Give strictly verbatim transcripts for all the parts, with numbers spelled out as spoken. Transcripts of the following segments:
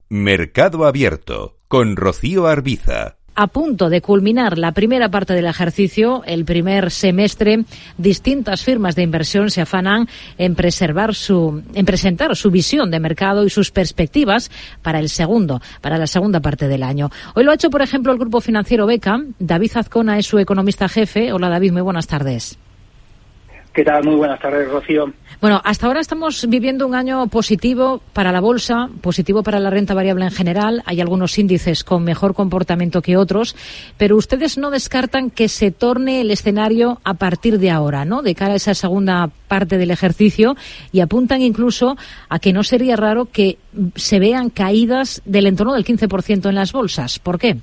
Mercado Abierto, con Rocío Arbiza. A punto de culminar la primera parte del ejercicio, el primer semestre, distintas firmas de inversión se afanan en preservar su, en presentar su visión de mercado y sus perspectivas para el segundo, para la segunda parte del año. Hoy lo ha hecho, por ejemplo, el grupo financiero Beca. David Azcona es su economista jefe. Hola, David, muy buenas tardes. ¿Qué tal? Muy buenas tardes, Rocío. Bueno, hasta ahora estamos viviendo un año positivo para la bolsa, positivo para la renta variable en general. Hay algunos índices con mejor comportamiento que otros, pero ustedes no descartan que se torne el escenario a partir de ahora, ¿no? De cara a esa segunda parte del ejercicio, y apuntan incluso a que no sería raro que se vean caídas del entorno del quince por ciento en las bolsas. ¿Por qué?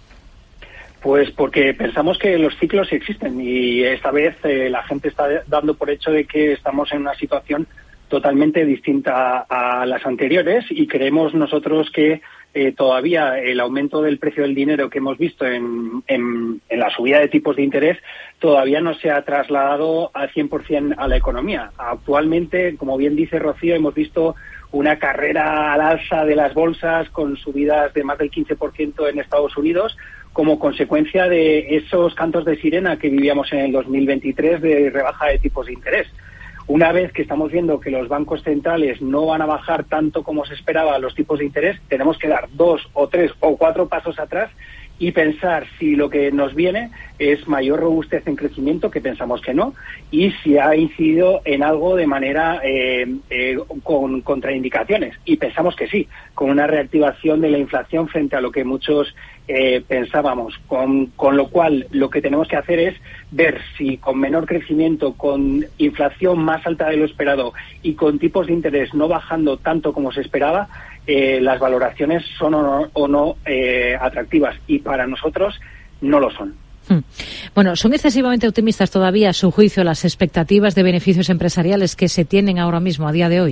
Pues porque pensamos que los ciclos existen y esta vez eh, la gente está dando por hecho de que estamos en una situación totalmente distinta a las anteriores, y creemos nosotros que eh, todavía el aumento del precio del dinero que hemos visto en, en, en la subida de tipos de interés todavía no se ha trasladado al cien por ciento a la economía. Actualmente, como bien dice Rocío, hemos visto una carrera al alza de las bolsas con subidas de más del quince por ciento en Estados Unidos, como consecuencia de esos cantos de sirena que vivíamos en el dos mil veintitrés de rebaja de tipos de interés. Una vez que estamos viendo que los bancos centrales no van a bajar tanto como se esperaba los tipos de interés, tenemos que dar dos o tres o cuatro pasos atrás y pensar si lo que nos viene es mayor robustez en crecimiento, que pensamos que no, y si ha incidido en algo de manera eh, eh, con contraindicaciones, y pensamos que sí, con una reactivación de la inflación frente a lo que muchos eh, pensábamos, con, con lo cual lo que tenemos que hacer es ver si con menor crecimiento, con inflación más alta de lo esperado y con tipos de interés no bajando tanto como se esperaba, Eh, las valoraciones son o no, o no eh, atractivas, y para nosotros no lo son. Hmm. Bueno, ¿son excesivamente optimistas todavía, a su juicio, las expectativas de beneficios empresariales que se tienen ahora mismo, a día de hoy?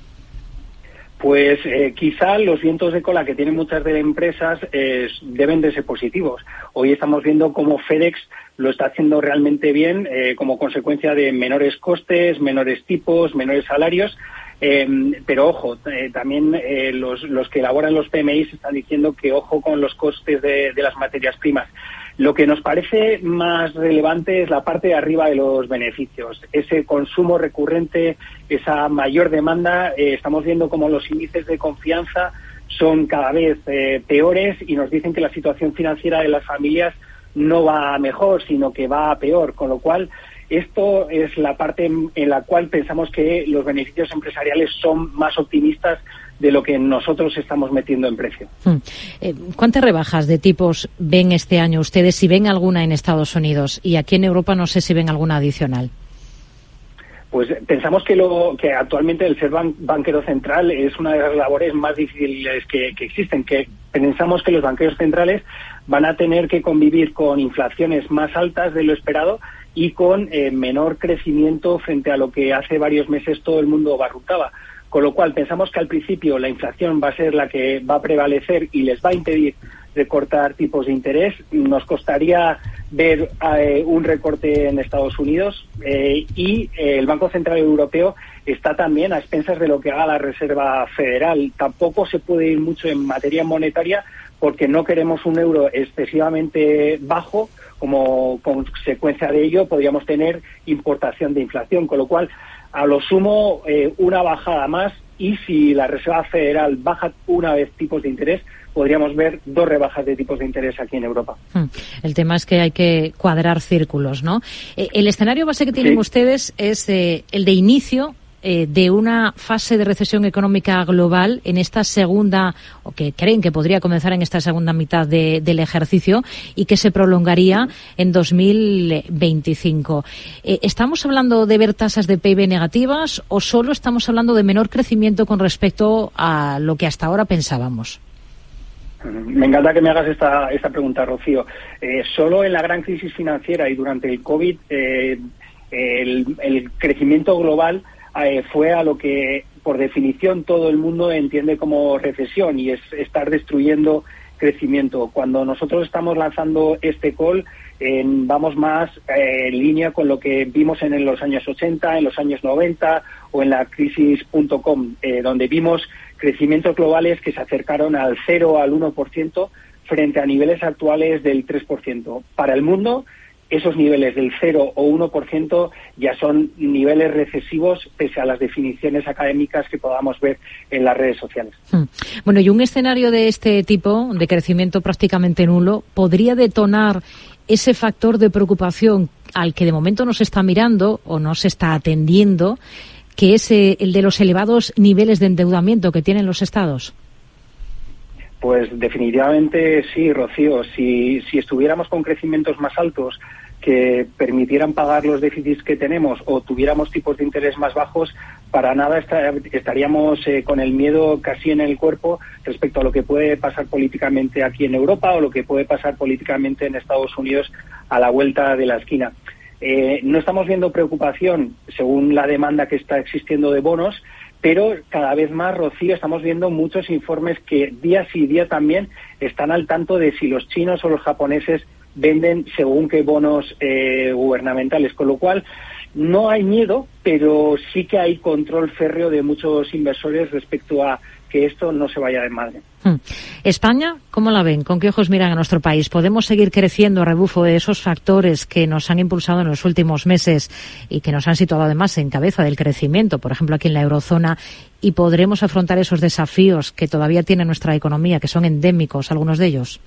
Pues eh, quizá los vientos de cola que tienen muchas de las empresas eh, deben de ser positivos. Hoy estamos viendo cómo FedEx lo está haciendo realmente bien, eh, como consecuencia de menores costes, menores tipos, menores salarios. Eh, pero ojo, eh, también eh, los, los que elaboran los P M Is están diciendo que ojo con los costes de, de las materias primas. Lo que nos parece más relevante es la parte de arriba de los beneficios, ese consumo recurrente, esa mayor demanda. Eh, estamos viendo como los índices de confianza son cada vez eh, peores, y nos dicen que la situación financiera de las familias no va a mejor, sino que va a peor, con lo cual esto es la parte en la cual pensamos que los beneficios empresariales son más optimistas de lo que nosotros estamos metiendo en precio. ¿Cuántas rebajas de tipos ven este año ustedes, si ven alguna en Estados Unidos? Y aquí en Europa no sé si ven alguna adicional. Pues pensamos que lo que actualmente el ser ban- banquero central es una de las labores más difíciles que, que existen, que pensamos que los banqueros centrales van a tener que convivir con inflaciones más altas de lo esperado y con eh, menor crecimiento frente a lo que hace varios meses todo el mundo barruntaba. Con lo cual pensamos que al principio la inflación va a ser la que va a prevalecer y les va a impedir recortar tipos de interés. Nos costaría ver eh, un recorte en Estados Unidos eh, y eh, el Banco Central Europeo está también a expensas de lo que haga la Reserva Federal. Tampoco se puede ir mucho en materia monetaria porque no queremos un euro excesivamente bajo. Como consecuencia de ello podríamos tener importación de inflación, con lo cual a lo sumo eh, una bajada más, y si la Reserva Federal baja una vez tipos de interés, podríamos ver dos rebajas de tipos de interés aquí en Europa. El tema es que hay que cuadrar círculos, ¿no? Eh, el escenario base que tienen sí. ustedes es eh, el de inicio eh, de una fase de recesión económica global en esta segunda, o que creen que podría comenzar en esta segunda mitad de, del ejercicio, y que se prolongaría en dos mil veinticinco. Eh, ¿Estamos hablando de ver tasas de P I B negativas o solo estamos hablando de menor crecimiento con respecto a lo que hasta ahora pensábamos? Me encanta que me hagas esta, esta pregunta, Rocío. Eh, solo en la gran crisis financiera y durante el COVID, eh, el, el crecimiento global eh, fue a lo que, por definición, todo el mundo entiende como recesión, y es estar destruyendo crecimiento. Cuando nosotros estamos lanzando este call, eh, vamos más eh, en línea con lo que vimos en, en los años ochenta, en los años noventa o en la crisis punto com, eh, donde vimos crecimientos globales que se acercaron al cero al uno por ciento frente a niveles actuales del tres por ciento. Para el mundo, esos niveles del cero o uno por ciento ya son niveles recesivos pese a las definiciones académicas que podamos ver en las redes sociales. Bueno, y un escenario de este tipo, de crecimiento prácticamente nulo, podría detonar ese factor de preocupación al que de momento no se está mirando o no se está atendiendo, que es eh, el de los elevados niveles de endeudamiento que tienen los estados. Pues definitivamente sí, Rocío. Si, si estuviéramos con crecimientos más altos que permitieran pagar los déficits que tenemos o tuviéramos tipos de interés más bajos, para nada está, estaríamos eh, con el miedo casi en el cuerpo respecto a lo que puede pasar políticamente aquí en Europa o lo que puede pasar políticamente en Estados Unidos a la vuelta de la esquina. Eh, no estamos viendo preocupación según la demanda que está existiendo de bonos, pero cada vez más, Rocío, estamos viendo muchos informes que día sí día también están al tanto de si los chinos o los japoneses venden según qué bonos eh, gubernamentales, con lo cual no hay miedo, pero sí que hay control férreo de muchos inversores respecto a que esto no se vaya de madre. Hmm. España, ¿cómo la ven? ¿Con qué ojos miran a nuestro país? ¿Podemos seguir creciendo a rebufo de esos factores que nos han impulsado en los últimos meses y que nos han situado además en cabeza del crecimiento, por ejemplo aquí en la eurozona, y podremos afrontar esos desafíos que todavía tiene nuestra economía, que son endémicos, algunos de ellos?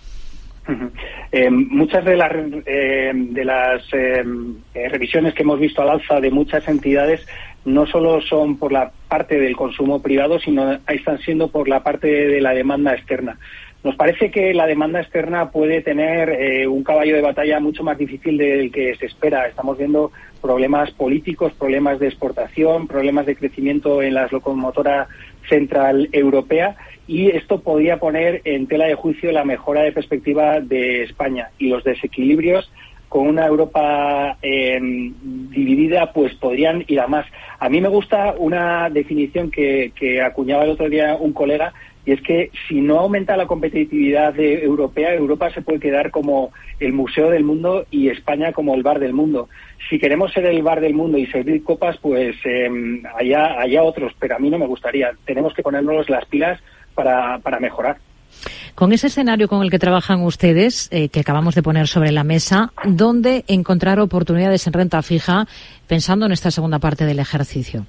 Uh-huh. Eh, muchas de las, eh, de las eh, eh, revisiones que hemos visto al alza de muchas entidades no solo son por la parte del consumo privado, sino están siendo por la parte de la demanda externa. Nos parece que la demanda externa puede tener eh, un caballo de batalla mucho más difícil del que se espera. Estamos viendo problemas políticos, problemas de exportación, problemas de crecimiento en la locomotora central europea, y esto podría poner en tela de juicio la mejora de perspectiva de España, y los desequilibrios con una Europa eh, dividida pues podrían ir a más. A mí me gusta una definición que, que acuñaba el otro día un colega, y es que si no aumenta la competitividad de europea, Europa se puede quedar como el museo del mundo y España como el bar del mundo. Si queremos ser el bar del mundo y servir copas, pues eh, allá, allá otros, pero a mí no me gustaría. Tenemos que ponernos las pilas para, para mejorar. Con ese escenario con el que trabajan ustedes, eh, que acabamos de poner sobre la mesa, ¿dónde encontrar oportunidades en renta fija pensando en esta segunda parte del ejercicio?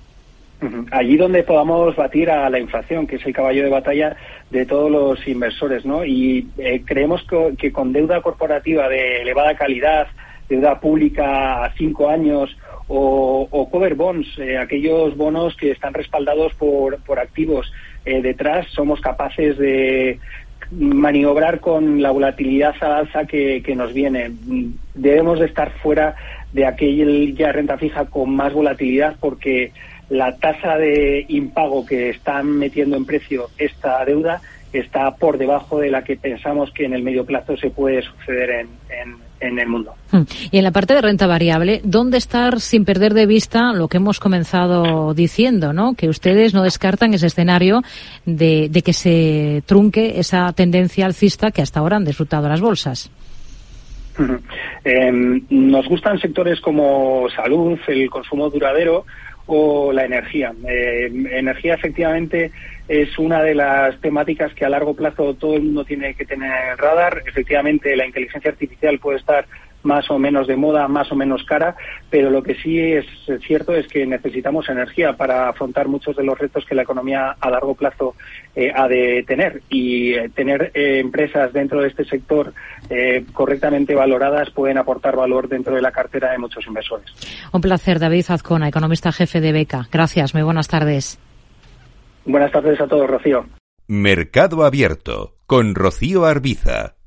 Allí donde podamos batir a la inflación, que es el caballo de batalla de todos los inversores, ¿no? Y eh, creemos que, que con deuda corporativa de elevada calidad, deuda pública a cinco años o, o cover bonds, eh, aquellos bonos que están respaldados por, por activos eh, detrás, somos capaces de maniobrar con la volatilidad al alza que, que nos viene. Debemos de estar fuera de aquella renta fija con más volatilidad, porque la tasa de impago que están metiendo en precio esta deuda está por debajo de la que pensamos que en el medio plazo se puede suceder en, en, en el mundo. Y en la parte de renta variable, ¿dónde estar sin perder de vista lo que hemos comenzado diciendo, ¿no? Que ustedes no descartan ese escenario de, de que se trunque esa tendencia alcista que hasta ahora han disfrutado las bolsas. Uh-huh. Eh, nos gustan sectores como salud, el consumo duradero o la energía. Eh, energía efectivamente es una de las temáticas que a largo plazo todo el mundo tiene que tener en el radar. Efectivamente, la inteligencia artificial puede estar más o menos de moda, más o menos cara, pero lo que sí es cierto es que necesitamos energía para afrontar muchos de los retos que la economía a largo plazo eh, ha de tener, y eh, tener eh, empresas dentro de este sector eh, correctamente valoradas pueden aportar valor dentro de la cartera de muchos inversores. Un placer, David Azcona, economista jefe de Beca. Gracias, muy buenas tardes. Buenas tardes a todos, Rocío. Mercado Abierto con Rocío Arbiza.